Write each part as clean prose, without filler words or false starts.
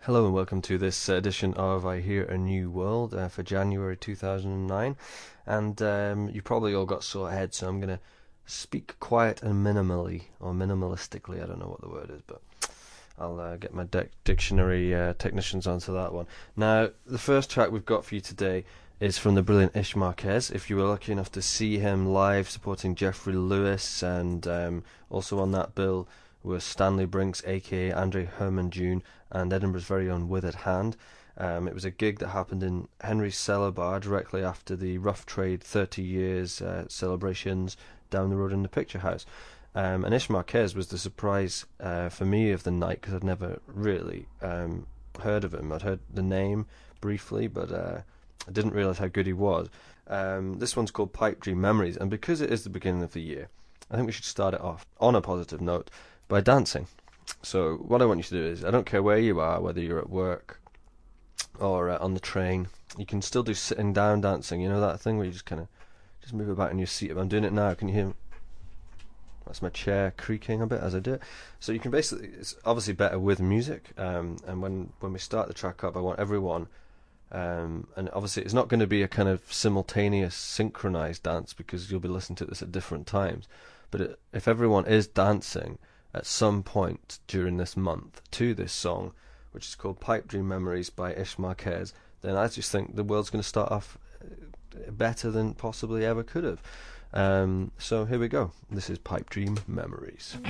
Hello and welcome to this edition of I Hear a New World for January 2009. And you probably all got sore heads, so I'm going to speak quiet and minimally, or minimalistically, I don't know what the word is, but I'll get my dictionary technicians onto that one. Now, the first track we've got for you today is from the brilliant Ish Marquez. If you were lucky enough to see him live supporting Jeffrey Lewis, and also on that bill were Stanley Brinks, aka Andre Herman June, and Edinburgh's very own With At Hand. It was a gig that happened in Henry's Cellar Bar directly after the Rough Trade 30 years celebrations down the road in the Picture House. And Ish Marquez was the surprise for me of the night, because I'd never really heard of him. I'd heard the name briefly, but I didn't realise how good he was. This one's called Pipe Dream Memories, and because it is the beginning of the year, I think we should start it off on a positive note by dancing. So what I want you to do is, I don't care where you are, whether you're at work or on the train, you can still do sitting down dancing. You know that thing where you just kind of just move about in your seat. I'm doing it now. Can you hear me? That's my chair creaking a bit as I do it. So you can basically, it's obviously better with music. And when we start the track up, I want everyone, and obviously it's not going to be a kind of simultaneous synchronized dance, because you'll be listening to this at different times. But if everyone is dancing at some point during this month to this song, which is called Pipe Dream Memories by Ish Marquez, then I just think the world's going to start off better than possibly ever could have. So here we go. This is Pipe Dream Memories.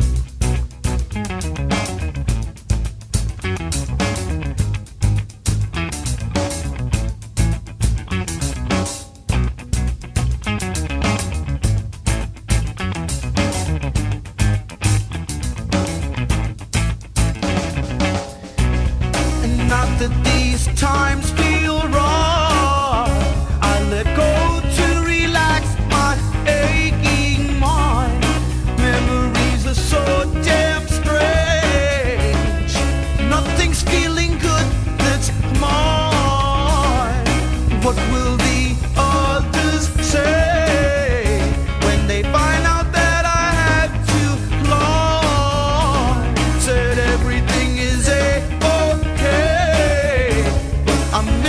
That these times feel wrong, I let go to relax my aching mind. Memories are so damn strange. Nothing's feeling good that's mine. What will the others say when they find out that I had to lie? Said everything is a-okay. I'm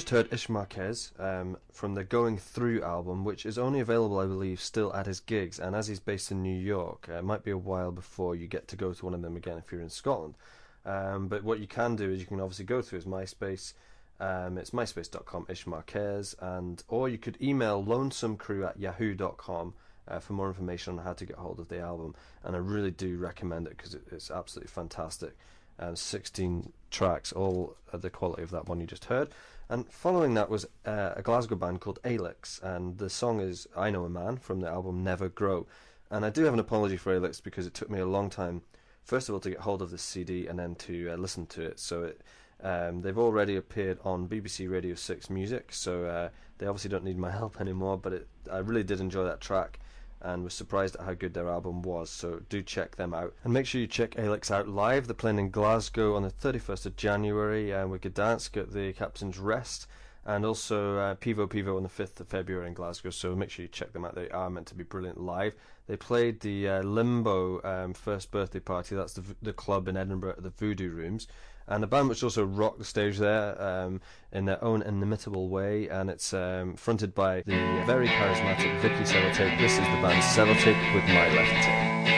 just heard Ish Marquez from the Going Through album, which is only available, I believe, still at his gigs. And as he's based in New York, it might be a while before you get to go to one of them again if you're in Scotland. But what you can do is you can obviously go through his MySpace. It's myspace.com Ish Marquez, or you could email lonesomecrew@yahoo.com for more information on how to get hold of the album. And I really do recommend it because it's absolutely fantastic. 16 tracks, all at the quality of that one you just heard. And following that was a Glasgow band called Alix, and the song is I Know a Man from the album Never Grow. And I do have an apology for Alix because it took me a long time, first of all, to get hold of this CD and then to listen to it. So they've already appeared on BBC Radio 6 Music, so they obviously don't need my help anymore, but I really did enjoy that track and was surprised at how good their album was, so do check them out. And make sure you check Alix out live. They're playing in Glasgow on the 31st of January with Gdansk at the Captain's Rest, and also Pivo on the 5th of February in Glasgow, so make sure you check them out. They are meant to be brilliant live. They played the Limbo first birthday party, that's the club in Edinburgh at the Voodoo Rooms, and the band which also rocked the stage there in their own inimitable way, and it's fronted by the very charismatic Vicky Sellotape. This is the band Sellotape with My Left Tip.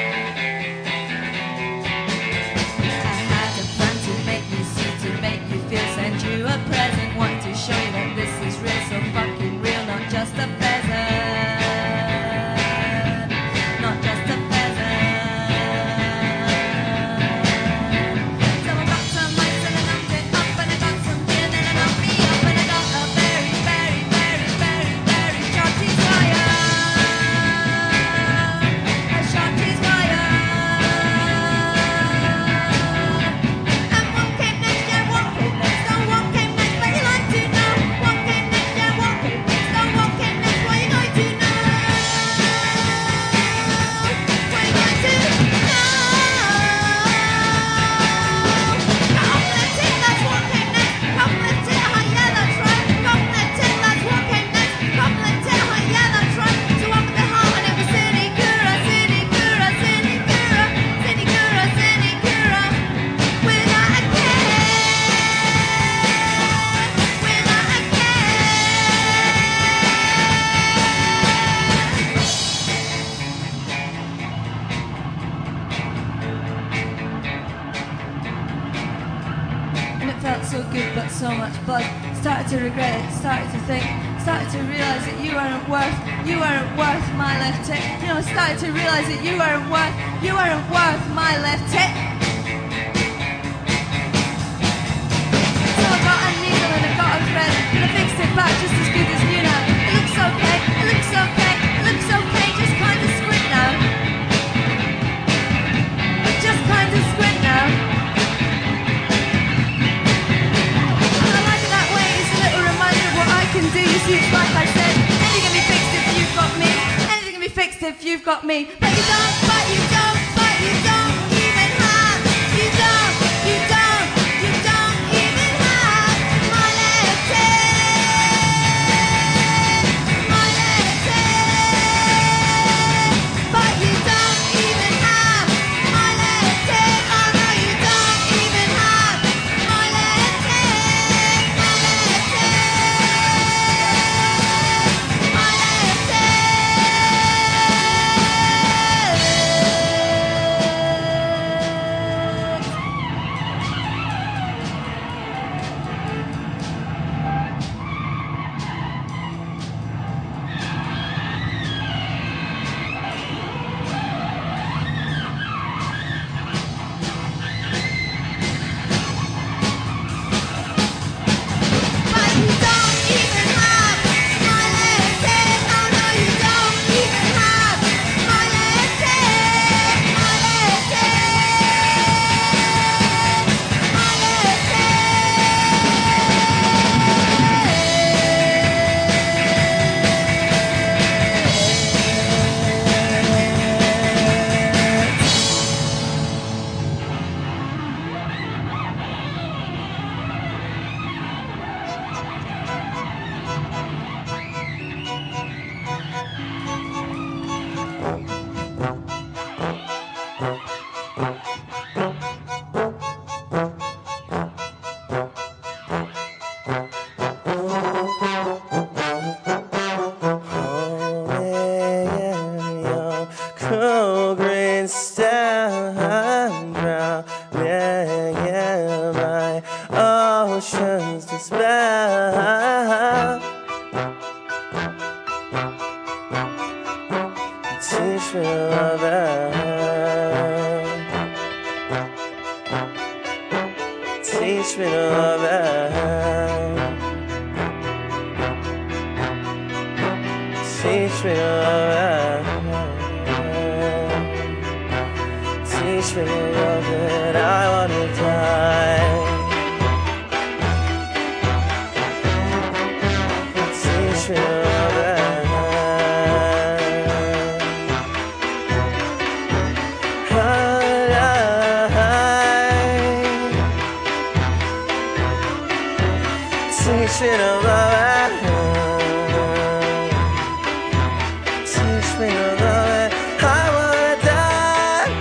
I had a plan to make you see, to make you feel, send you a present, want to show you that this is real, so fucking real, not just a pheasant, not just a pheasant. So I got some mice and I knocked it up, and I got some gin and I knocked me up, and I got a very, very, very, very, very shorty's wire, a shorty's wire. And what came next, yeah, what came next, oh, what came next, but you like to know. What came next, yeah, what came next, oh, what came next, what you like to know. What you like to know. Cognitive, that's what came next. Cognitive, oh yeah, that's right. Cognitive, that's what came next. Cognitive, oh yeah, that's right. So up at the heart and every city cura, city cura, city cura, city cura, city cura. Without a care, without a care. And it felt so good, but so much blood. Started to regret it, started to think, started to realise that you weren't worth my left tit. You know, started to realise that you weren't worth my left tit. So I got a needle and I got a thread, and I fixed it back just as good as new now. It looks okay, it looks okay, it looks okay, just kind of squint now. Just kind of squint now. And I like it that way, it's a little reminder of what I can do. You see, it's like I said, anything can be fixed if you've got me. Anything can be fixed if you've got me. But you don't, but you don't, but you don't even have. You don't, you don't, you don't even have my left hand. My left hand. But you don't even have my left hand. Oh no, you don't even have my left hand. My left hand. My left hand. teach me to love it. Teach me to love it. Teach me to love it. Teach me to love it. I wanna die. Teach me to love it. Teach me to love it. Teach me to love it. I wanna die.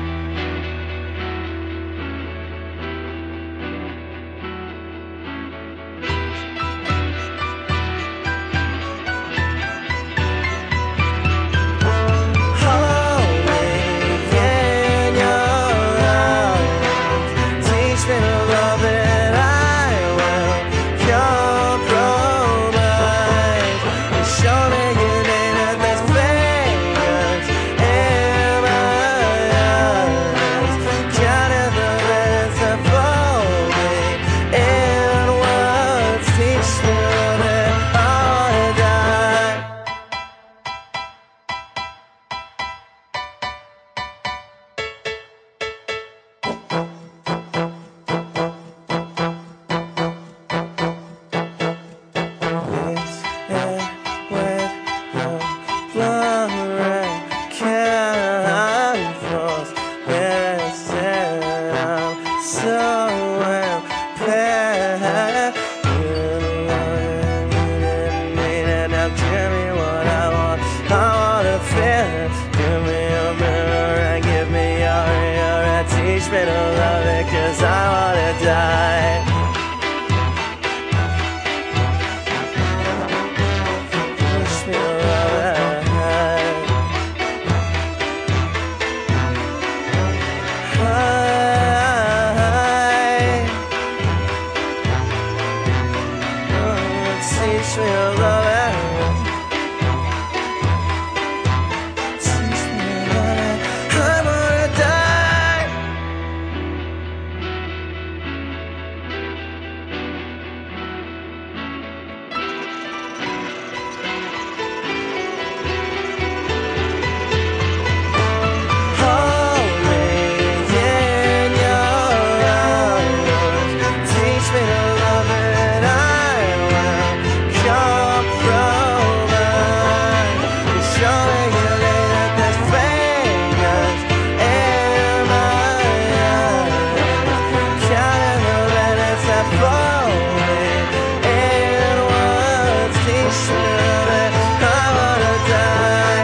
Hold me in your arms. Teach me to love it. I will compromise. Show me you need it. There's fingers in my eyes. Counting the minutes that fold me in words. Teach me to love it. I wanna die. It's with your blurry candles. Yes, and I'm so impaired. You didn't mean it. Now give me what I want. I wanna feel it. Give me your mirror and give me your and teach me to love it, 'cause I wanna die. Teach me to love it. Teach me to love it. Teach me to love it. I wanna die. Hold me in your arms. Teach me to love it. I will compromise. Show me you need it. There's fingers in my eyes. Counting the minutes that fold me in words. Teach me to love it. I wanna die.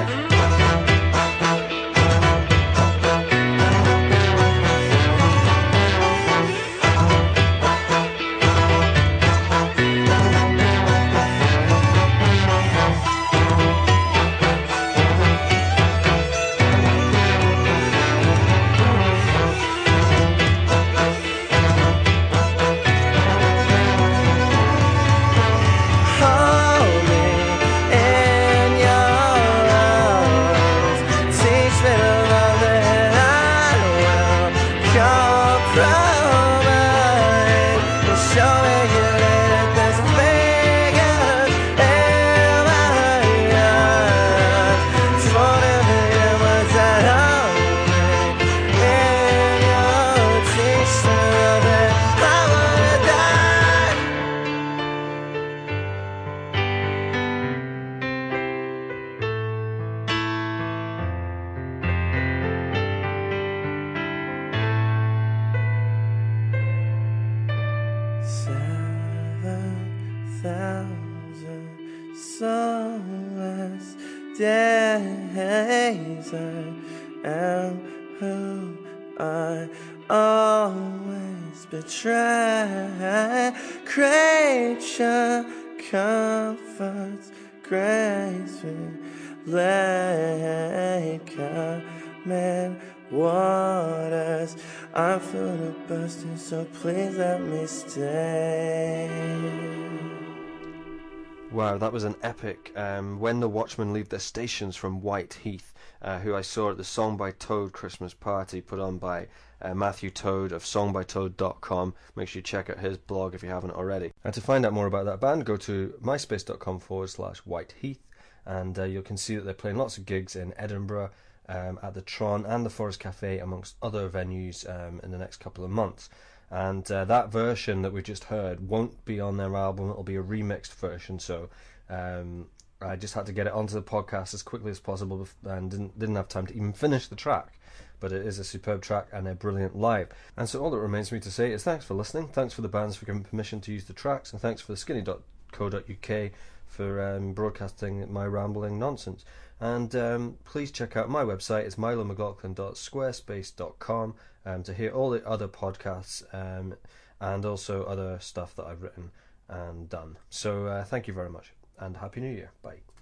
Hold me in your arms. Teach me to love it. I will compromise. Show me you need it. There's fingers in my eyes. Floating me in words that hold me in your teach me to love it. I wanna die. Soulless days. I am who I always betray. Creature comforts grace with lake command waters. I'm full of bursting, so please let me stay. Wow, that was an epic When the Watchmen Leave Their Stations from White Heath, who I saw at the Song by Toad Christmas party put on by Matthew Toad of songbytoad.com. Make sure you check out his blog if you haven't already. And to find out more about that band, go to myspace.com/whiteheath, and you can see that they're playing lots of gigs in Edinburgh, at the Tron and the Forest Cafe, amongst other venues in the next couple of months. And that version that we just heard won't be on their album. It'll be a remixed version, so I just had to get it onto the podcast as quickly as possible and didn't have time to even finish the track. But it is a superb track and a brilliant live. And so all that remains for me to say is thanks for listening, thanks for the bands for giving permission to use the tracks, and thanks for the skinny.co.uk for broadcasting my rambling nonsense. And please check out my website. It's milomclaughlin.squarespace.com to hear all the other podcasts and also other stuff that I've written and done. So thank you very much, and Happy New Year. Bye.